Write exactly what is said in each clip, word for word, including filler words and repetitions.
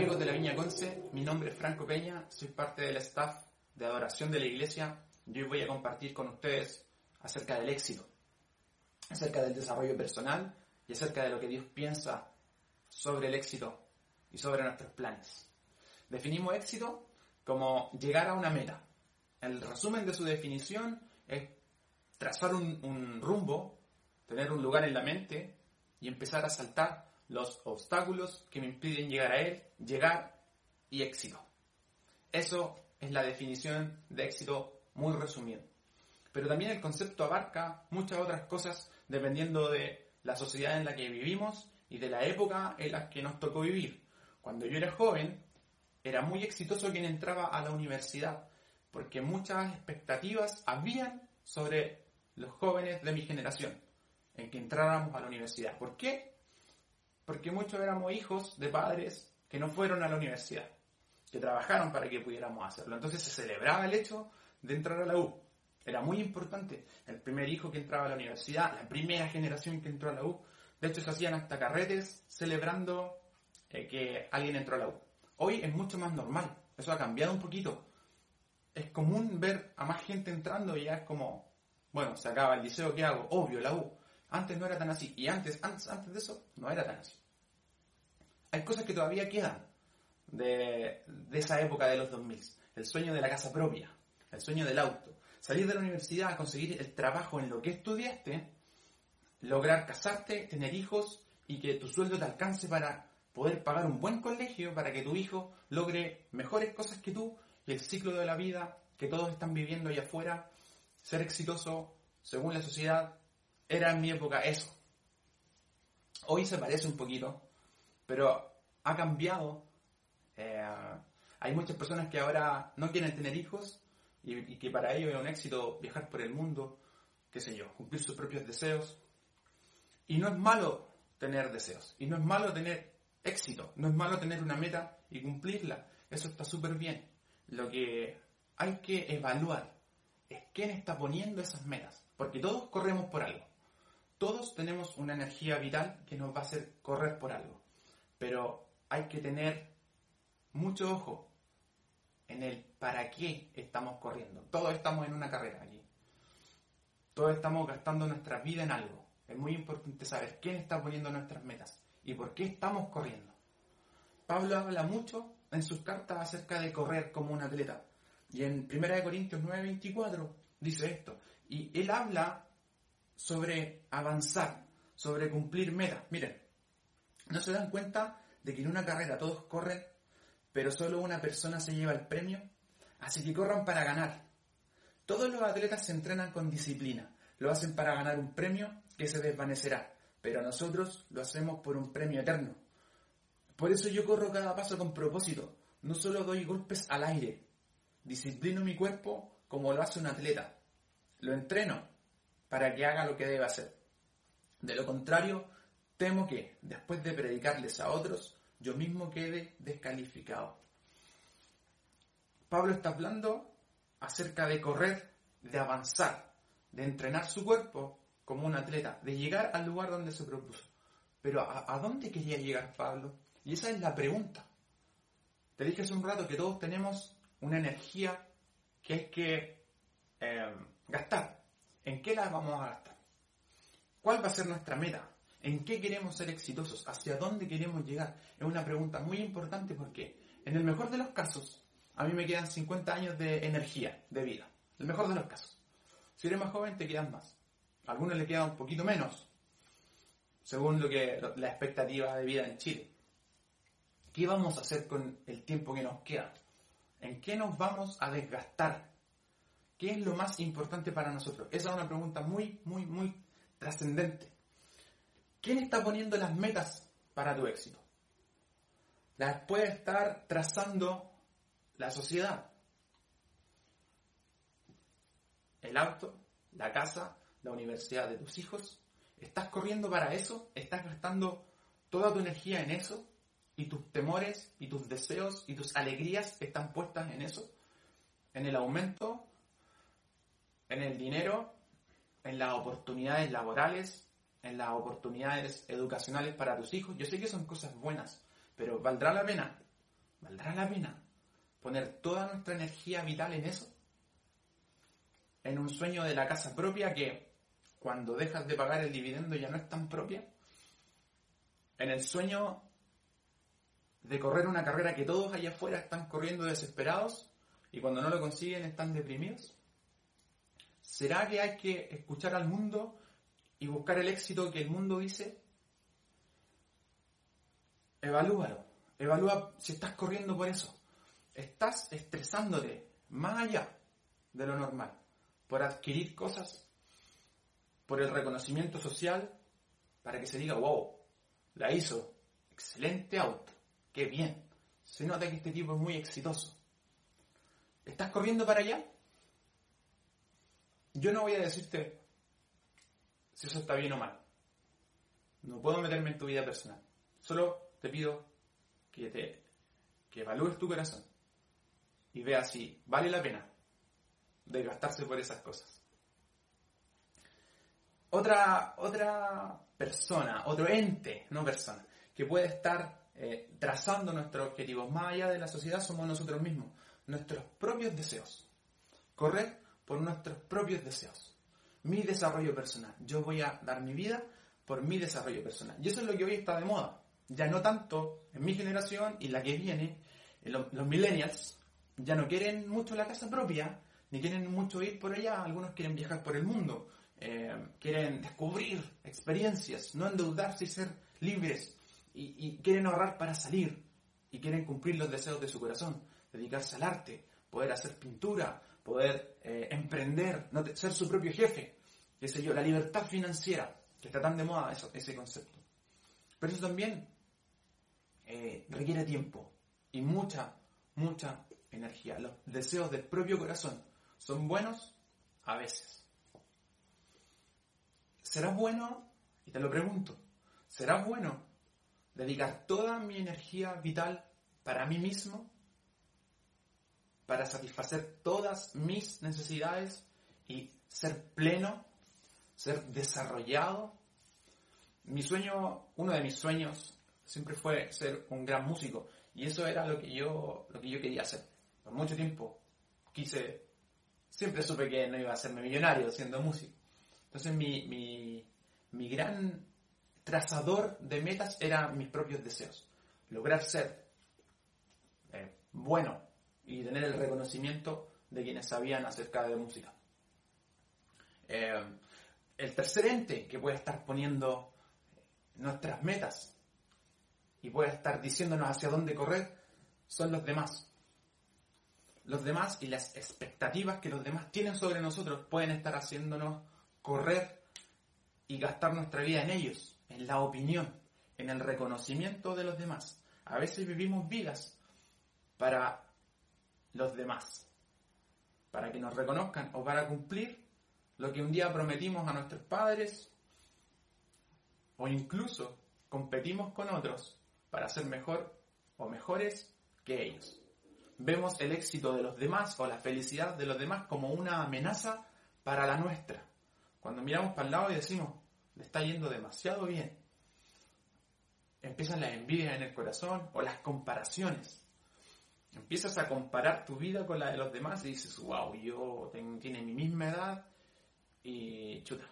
amigos de la Viña Conce, mi nombre es Franco Peña, soy parte del staff de adoración de la iglesia y hoy voy a compartir con ustedes acerca del éxito, acerca del desarrollo personal y acerca de lo que Dios piensa sobre el éxito y sobre nuestros planes. Definimos éxito como llegar a una meta. El resumen de su definición es trazar un, un rumbo, tener un lugar en la mente y empezar a saltar los obstáculos que me impiden llegar a él, llegar y éxito. Eso es la definición de éxito muy resumido. Pero también el concepto abarca muchas otras cosas dependiendo de la sociedad en la que vivimos y de la época en la que nos tocó vivir. Cuando yo era joven, era muy exitoso quien entraba a la universidad, porque muchas expectativas habían sobre los jóvenes de mi generación en que entráramos a la universidad. ¿Por qué? Porque muchos éramos hijos de padres que no fueron a la universidad, que trabajaron para que pudiéramos hacerlo. Entonces se celebraba el hecho de entrar a la U. Era muy importante. El primer hijo que entraba a la universidad, la primera generación que entró a la U. De hecho se hacían hasta carretes celebrando eh, que alguien entró a la U. Hoy es mucho más normal. Eso ha cambiado un poquito. Es común ver a más gente entrando y ya es como, bueno, se acaba el liceo, ¿qué hago? Obvio, la U. Antes no era tan así. Y antes, antes, antes de eso, no era tan así. Hay cosas que todavía quedan de, de esa época de los dos mil. El sueño de la casa propia. El sueño del auto. Salir de la universidad, conseguir el trabajo en lo que estudiaste. Lograr casarte, tener hijos y que tu sueldo te alcance para poder pagar un buen colegio, para que tu hijo logre mejores cosas que tú. Y el ciclo de la vida que todos están viviendo allá afuera. Ser exitoso, según la sociedad, era en mi época eso. Hoy se parece un poquito, pero ha cambiado. Eh, hay muchas personas que ahora no quieren tener hijos y, y que para ellos es un éxito viajar por el mundo, qué sé yo, cumplir sus propios deseos. Y no es malo tener deseos, y no es malo tener éxito, no es malo tener una meta y cumplirla. Eso está súper bien. Lo que hay que evaluar es quién está poniendo esas metas, porque todos corremos por algo. Todos tenemos una energía vital que nos va a hacer correr por algo. Pero hay que tener mucho ojo en el para qué estamos corriendo. Todos estamos en una carrera aquí. Todos estamos gastando nuestra vida en algo. Es muy importante saber quién está poniendo nuestras metas y por qué estamos corriendo. Pablo habla mucho en sus cartas acerca de correr como un atleta. Y en primera de Corintios nueve veinticuatro dice esto. Y él habla sobre avanzar, sobre cumplir metas. Miren, ¿no se dan cuenta de que en una carrera todos corren, pero solo una persona se lleva el premio? Así que corran para ganar. Todos los atletas se entrenan con disciplina. Lo hacen para ganar un premio que se desvanecerá, pero nosotros lo hacemos por un premio eterno. Por eso yo corro cada paso con propósito. No solo doy golpes al aire. Disciplino mi cuerpo como lo hace un atleta. Lo entreno para que haga lo que debe hacer. De lo contrario, temo que, después de predicarles a otros, yo mismo quede descalificado. Pablo está hablando acerca de correr, de avanzar, de entrenar su cuerpo como un atleta, de llegar al lugar donde se propuso. Pero ¿a, a dónde quería llegar Pablo? Y esa es la pregunta. Te dije hace un rato que todos tenemos una energía que hay que eh, gastar. ¿En qué la vamos a gastar? ¿Cuál va a ser nuestra meta? ¿En qué queremos ser exitosos? ¿Hacia dónde queremos llegar? Es una pregunta muy importante porque en el mejor de los casos, a mí me quedan cincuenta años de energía, de vida. El mejor de los casos. Si eres más joven, te quedan más. A algunos le queda un poquito menos, según lo que la expectativa de vida en Chile. ¿Qué vamos a hacer con el tiempo que nos queda? ¿En qué nos vamos a desgastar? ¿Qué es lo más importante para nosotros? Esa es una pregunta muy, muy, muy trascendente. ¿Quién está poniendo las metas para tu éxito? Las puede estar trazando la sociedad. El auto, la casa, la universidad de tus hijos. ¿Estás corriendo para eso? ¿Estás gastando toda tu energía en eso? ¿Y tus temores, y tus deseos, y tus alegrías están puestas en eso? ¿En el aumento? ¿En el dinero? ¿En las oportunidades laborales? ¿En las oportunidades educacionales para tus hijos? Yo sé que son cosas buenas, pero ¿valdrá la pena ¿Valdrá la pena poner toda nuestra energía vital en eso? ¿En un sueño de la casa propia que cuando dejas de pagar el dividendo ya no es tan propia? ¿En el sueño de correr una carrera que todos allá afuera están corriendo desesperados y cuando no lo consiguen están deprimidos? ¿Será que hay que escuchar al mundo y buscar el éxito que el mundo dice? Evalúalo. Evalúa si estás corriendo por eso. Estás estresándote más allá de lo normal por adquirir cosas, por el reconocimiento social, para que se diga, wow, la hizo, excelente auto, qué bien, se nota que este tipo es muy exitoso. ¿Estás corriendo para allá? Yo no voy a decirte si eso está bien o mal. No puedo meterme en tu vida personal. Solo te pido que, te, que evalúes tu corazón y veas si vale la pena desgastarse por esas cosas. Otra, otra persona, otro ente, no persona, que puede estar eh, trazando nuestros objetivos más allá de la sociedad somos nosotros mismos, nuestros propios deseos. Correr por nuestros propios deseos. Mi desarrollo personal. Yo voy a dar mi vida por mi desarrollo personal. Y eso es lo que hoy está de moda. Ya no tanto en mi generación y la que viene, los, los millennials ya no quieren mucho la casa propia, ni quieren mucho ir por allá. Algunos quieren viajar por el mundo. Eh, quieren descubrir experiencias, no endeudarse y ser libres, y, y quieren ahorrar para salir, y quieren cumplir los deseos de su corazón, dedicarse al arte, poder hacer pintura, poder eh, emprender, no te, ser su propio jefe, qué sé yo, la libertad financiera, que está tan de moda eso, ese concepto. Pero eso también eh, requiere tiempo y mucha, mucha energía. Los deseos del propio corazón son buenos a veces. ¿Será bueno, y te lo pregunto, será bueno dedicar toda mi energía vital para mí mismo, para satisfacer todas mis necesidades y ser pleno, ser desarrollado? Mi sueño, uno de mis sueños siempre fue ser un gran músico, y eso era lo que yo, lo que yo quería hacer. Por mucho tiempo quise, siempre supe que no iba a hacerme millonario siendo músico. Entonces mi, mi, mi gran trazador de metas eran mis propios deseos. Lograr ser eh, bueno y tener el reconocimiento de quienes sabían acerca de música. Eh, el tercer ente que puede estar poniendo nuestras metas y puede estar diciéndonos hacia dónde correr son los demás. Los demás y las expectativas que los demás tienen sobre nosotros pueden estar haciéndonos correr y gastar nuestra vida en ellos, en la opinión, en el reconocimiento de los demás. A veces vivimos vidas para los demás, para que nos reconozcan o para cumplir lo que un día prometimos a nuestros padres, o incluso competimos con otros para ser mejor o mejores que ellos. Vemos el éxito de los demás o la felicidad de los demás como una amenaza para la nuestra. Cuando miramos para el lado y decimos, le está yendo demasiado bien, empiezan las envidias en el corazón o las comparaciones. Empiezas a comparar tu vida con la de los demás y dices, wow, yo tengo, tiene mi misma edad y chuta,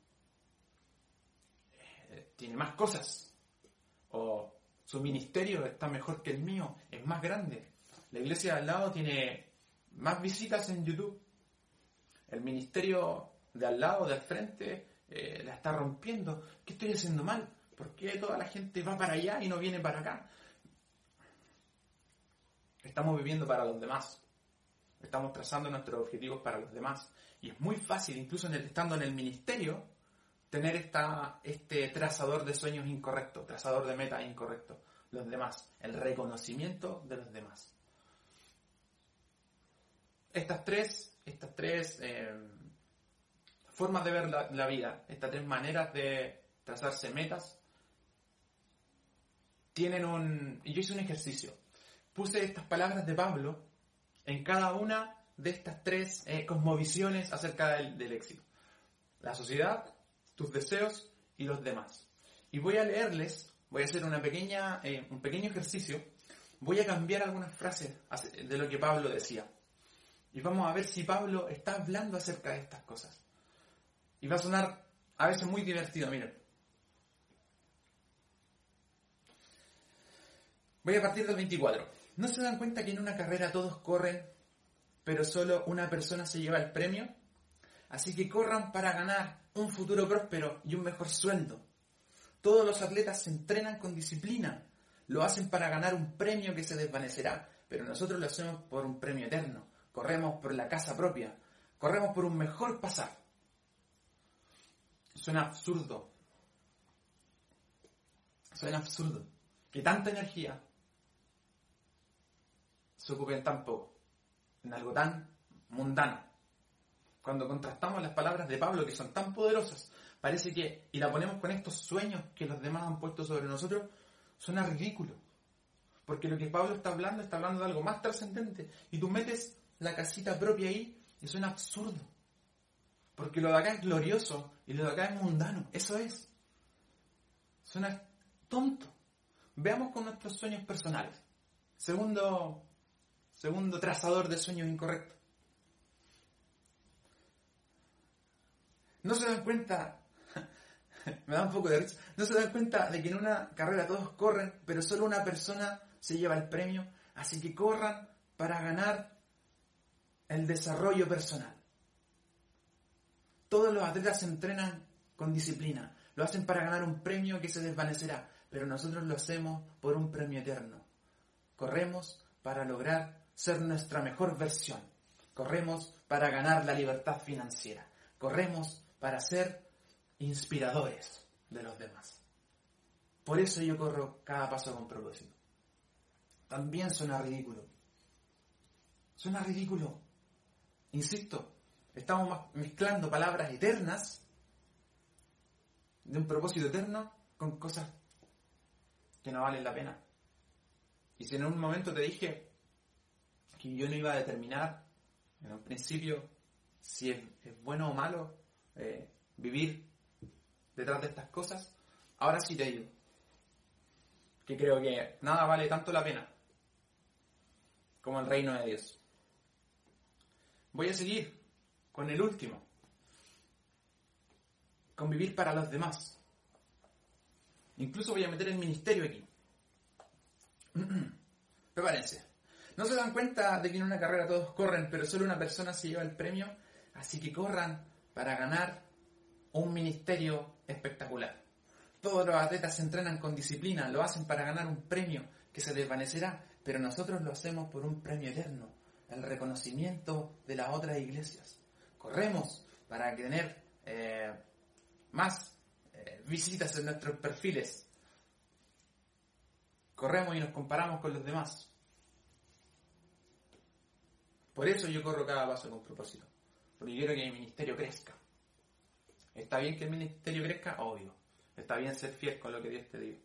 eh, tiene más cosas. O su ministerio está mejor que el mío, es más grande. La iglesia de al lado tiene más visitas en YouTube. El ministerio de al lado, de al frente, eh, la está rompiendo. ¿Qué estoy haciendo mal? ¿Por qué toda la gente va para allá y no viene para acá? Estamos viviendo para los demás. Estamos trazando nuestros objetivos para los demás. Y es muy fácil, incluso en el, estando en el ministerio, tener esta, este trazador de sueños incorrecto, trazador de metas incorrecto. Los demás. El reconocimiento de los demás. Estas tres, estas tres eh, formas de ver la, la vida, estas tres maneras de trazarse metas, tienen un... Y yo hice un ejercicio. Puse estas palabras de Pablo en cada una de estas tres eh, cosmovisiones acerca del, del éxito. La sociedad, tus deseos y los demás. Y voy a leerles, voy a hacer una pequeña, eh, un pequeño ejercicio voy a cambiar algunas frases de lo que Pablo decía. Y vamos a ver si Pablo está hablando acerca de estas cosas. Y va a sonar a veces muy divertido, miren. Voy a partir del veinticuatro. ¿No se dan cuenta que en una carrera todos corren, pero solo una persona se lleva el premio? Así que corran para ganar un futuro próspero y un mejor sueldo. Todos los atletas se entrenan con disciplina. Lo hacen para ganar un premio que se desvanecerá, pero nosotros lo hacemos por un premio eterno. Corremos por la casa propia. Corremos por un mejor pasar. Suena absurdo. Suena absurdo. Que tanta energía se ocupe en tan poco. En algo tan mundano. Cuando contrastamos las palabras de Pablo, que son tan poderosas, parece que, y la ponemos con estos sueños que los demás han puesto sobre nosotros, suena ridículo. Porque lo que Pablo está hablando, está hablando de algo más trascendente. Y tú metes la casita propia ahí y suena absurdo. Porque lo de acá es glorioso y lo de acá es mundano. Eso es. Suena tonto. Veamos con nuestros sueños personales. Segundo, segundo trazador de sueños incorrectos. ¿No se dan cuenta? Me da un poco de risa. ¿No se dan cuenta de que en una carrera todos corren, pero solo una persona se lleva el premio? Así que corran para ganar el desarrollo personal. Todos los atletas se entrenan con disciplina. Lo hacen para ganar un premio que se desvanecerá, pero nosotros lo hacemos por un premio eterno. Corremos para lograr ser nuestra mejor versión. Corremos para ganar la libertad financiera. Corremos para ser inspiradores de los demás. Por eso yo corro cada paso con propósito. También suena ridículo. Suena ridículo. Insisto, estamos mezclando palabras eternas de un propósito eterno con cosas que no valen la pena. Y si en un momento te dije que yo no iba a determinar en un principio si es, es bueno o malo eh, vivir detrás de estas cosas, ahora sí te digo que creo que nada vale tanto la pena como el reino de Dios. Voy a seguir con el último, con vivir para los demás. Incluso voy a meter el ministerio aquí. Prepárense. ¿No se dan cuenta de que en una carrera todos corren, pero solo una persona se lleva el premio? Así que corran para ganar un ministerio espectacular. Todos los atletas se entrenan con disciplina, lo hacen para ganar un premio que se desvanecerá, pero nosotros lo hacemos por un premio eterno, el reconocimiento de las otras iglesias. Corremos para tener eh, más eh, visitas en nuestros perfiles. Corremos y nos comparamos con los demás. Por eso yo corro cada paso con propósito. Porque quiero que mi ministerio crezca. ¿Está bien que el ministerio crezca? Obvio. Está bien ser fiel con lo que Dios te diga.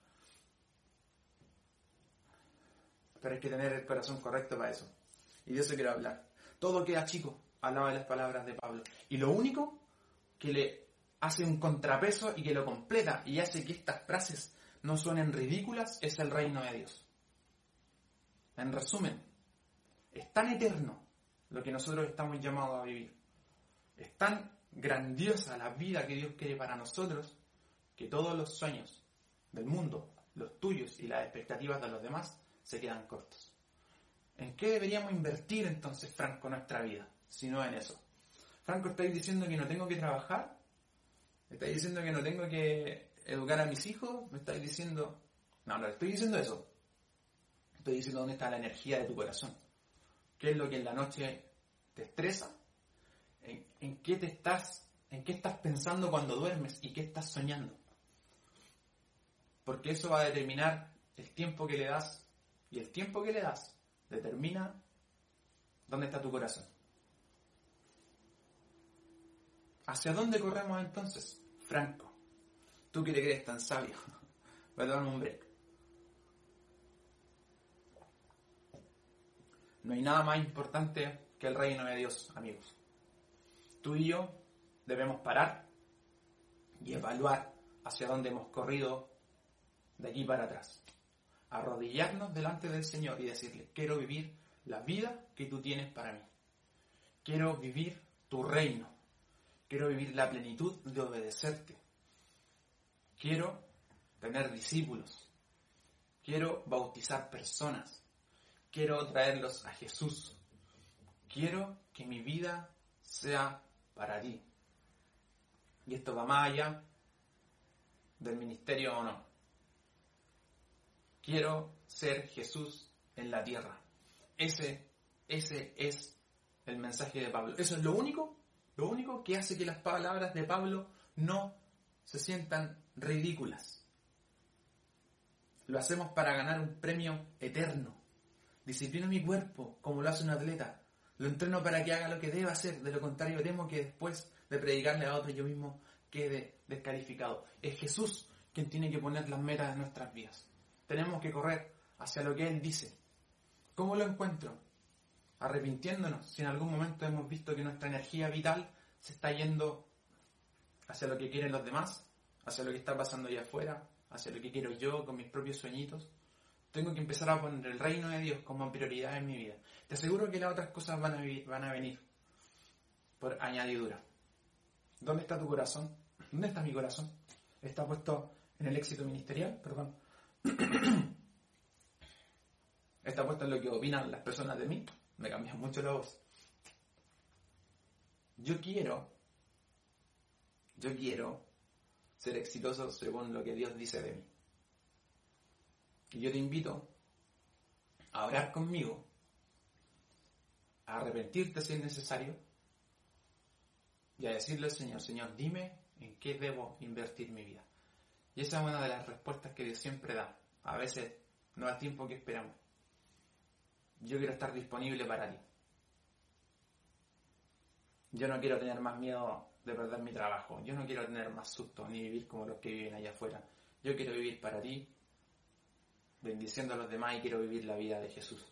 Pero hay que tener el corazón correcto para eso. Y de eso quiero hablar. Todo queda chico al lado de las palabras de Pablo. Y lo único que le hace un contrapeso y que lo completa y hace que estas frases no suenen ridículas es el reino de Dios. En resumen, es tan eterno lo que nosotros estamos llamados a vivir. Es tan grandiosa la vida que Dios quiere para nosotros que todos los sueños del mundo, los tuyos y las expectativas de los demás, se quedan cortos. ¿En qué deberíamos invertir entonces, Franco, nuestra vida? Si no en eso. Franco, ¿estáis diciendo que no tengo que trabajar? ¿Me estáis diciendo que no tengo que educar a mis hijos? ¿Me estáis diciendo...? No, no estoy diciendo eso. Estoy diciendo dónde está la energía de tu corazón. ¿Qué es lo que en la noche te estresa? ¿En, en qué te estás, en qué estás pensando cuando duermes y qué estás soñando? Porque eso va a determinar el tiempo que le das, y el tiempo que le das determina dónde está tu corazón. ¿Hacia dónde corremos entonces, Franco? Tú que te crees tan sabio. Voy a darme un break. No hay nada más importante que el reino de Dios, amigos. Tú y yo debemos parar y evaluar hacia dónde hemos corrido de aquí para atrás. arrodillarnos delante del Señor y decirle, quiero vivir la vida que tú tienes para mí. Quiero vivir tu reino. Quiero vivir la plenitud de obedecerte. Quiero tener discípulos. Quiero bautizar personas. Quiero traerlos a Jesús. Quiero que mi vida sea para ti. Y esto va más allá del ministerio o no. Quiero ser Jesús en la tierra. Ese, ese es el mensaje de Pablo. Eso es lo único, lo único que hace que las palabras de Pablo no se sientan ridículas. Lo hacemos para ganar un premio eterno. Disciplino mi cuerpo como lo hace un atleta. Lo entreno para que haga lo que deba hacer. De lo contrario, temo que después de predicarle a otros yo mismo quede descalificado. Es Jesús quien tiene que poner las metas de nuestras vidas. Tenemos que correr hacia lo que Él dice. ¿Cómo lo encuentro? Arrepintiéndonos. Si en algún momento hemos visto que nuestra energía vital se está yendo hacia lo que quieren los demás, hacia lo que está pasando allá afuera, hacia lo que quiero yo con mis propios sueñitos, tengo que empezar a poner el reino de Dios como prioridad en mi vida. Te aseguro que las otras cosas van a, van a venir por añadidura. ¿Dónde está tu corazón? ¿Dónde está mi corazón? ¿Está puesto en el éxito ministerial? Perdón. ¿Está puesto en lo que opinan las personas de mí? Me cambia mucho la voz. Yo quiero, yo quiero ser exitoso según lo que Dios dice de mí. Y yo te invito a orar conmigo, a arrepentirte si es necesario, y a decirle al Señor, Señor, dime en qué debo invertir mi vida. Y esa es una de las respuestas que Dios siempre da. A veces no al tiempo que esperamos. Yo quiero estar disponible para ti. Yo no quiero tener más miedo de perder mi trabajo. Yo no quiero tener más susto ni vivir como los que viven allá afuera. Yo quiero vivir para ti, bendiciendo a los demás, y quiero vivir la vida de Jesús.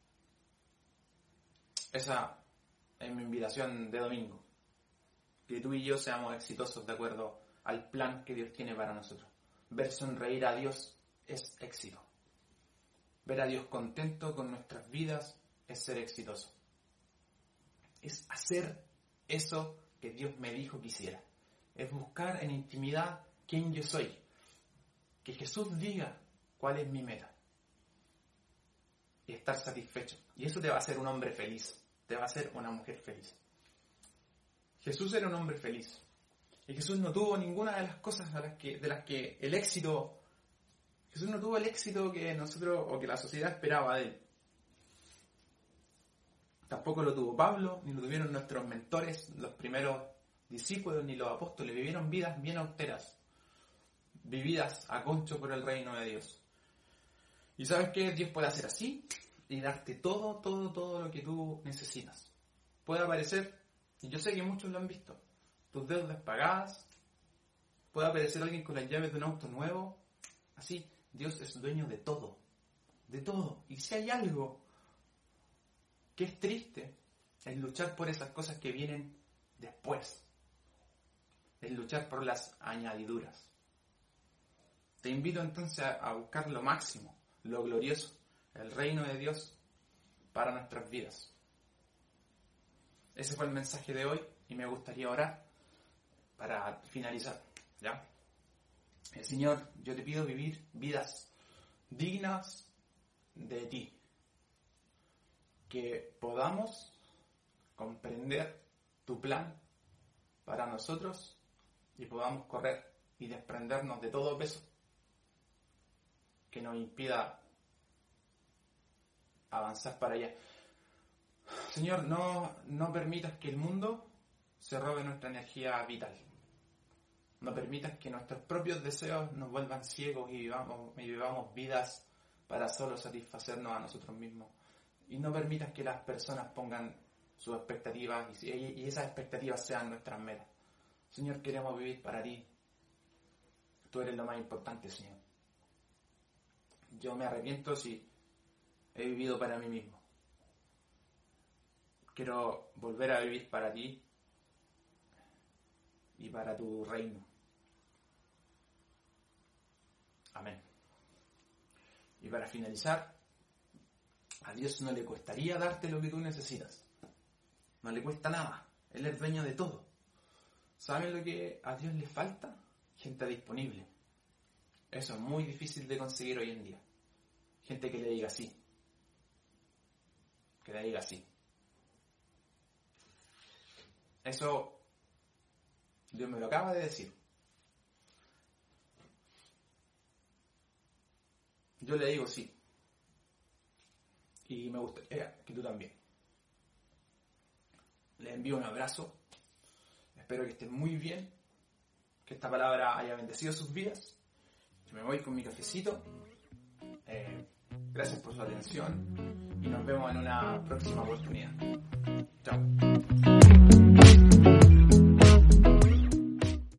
Esa es mi invitación de domingo. Que tú y yo seamos exitosos de acuerdo al plan que Dios tiene para nosotros. Ver sonreír a Dios es éxito. Ver a Dios contento con nuestras vidas es ser exitoso. Es hacer eso que Dios me dijo que hiciera. Es buscar en intimidad quién yo soy. Que Jesús diga cuál es mi meta. Y estar satisfecho. Y eso te va a hacer un hombre feliz. Te va a hacer una mujer feliz. Jesús era un hombre feliz. Y Jesús no tuvo ninguna de las cosas a las que, de las que el éxito... Jesús no tuvo el éxito que nosotros o que la sociedad esperaba de él. Tampoco lo tuvo Pablo, ni lo tuvieron nuestros mentores, los primeros discípulos, ni los apóstoles. Vivieron vidas bien austeras, vividas a concho por el reino de Dios. ¿Y sabes qué? Dios puede hacer así y darte todo, todo, todo lo que tú necesitas. Puede aparecer, y yo sé que muchos lo han visto, tus deudas pagadas. Puede aparecer alguien con las llaves de un auto nuevo. Así, Dios es dueño de todo, de todo. Y si hay algo que es triste, es luchar por esas cosas que vienen después. Es luchar por las añadiduras. Te invito entonces a buscar lo máximo, lo glorioso, el reino de Dios para nuestras vidas. Ese fue el mensaje de hoy y me gustaría orar para finalizar, ¿ya? El Señor, yo te pido vivir vidas dignas de ti. Que podamos comprender tu plan para nosotros y podamos correr y desprendernos de todo peso que nos impida avanzar para allá. Señor, no, no permitas que el mundo se robe nuestra energía vital. No permitas que nuestros propios deseos nos vuelvan ciegos y vivamos, y vivamos vidas para solo satisfacernos a nosotros mismos. Y no permitas que las personas pongan sus expectativas y, y esas expectativas sean nuestras metas. Señor, queremos vivir para ti. Tú eres lo más importante, Señor. Yo me arrepiento si he vivido para mí mismo. Quiero volver a vivir para ti y para tu reino. Amén. Y para finalizar, a Dios no le costaría darte lo que tú necesitas. No le cuesta nada. Él es dueño de todo. ¿Saben lo que a Dios le falta? Gente disponible. Eso es muy difícil de conseguir hoy en día. Gente que le diga sí. Que le diga sí. Eso Dios me lo acaba de decir. Yo le digo sí. Y me gustaría que tú también. Les envío un abrazo. Espero que estén muy bien. Que esta palabra haya bendecido sus vidas. Me voy con mi cafecito. Eh, gracias por su atención. Y nos vemos en una próxima oportunidad. Chao.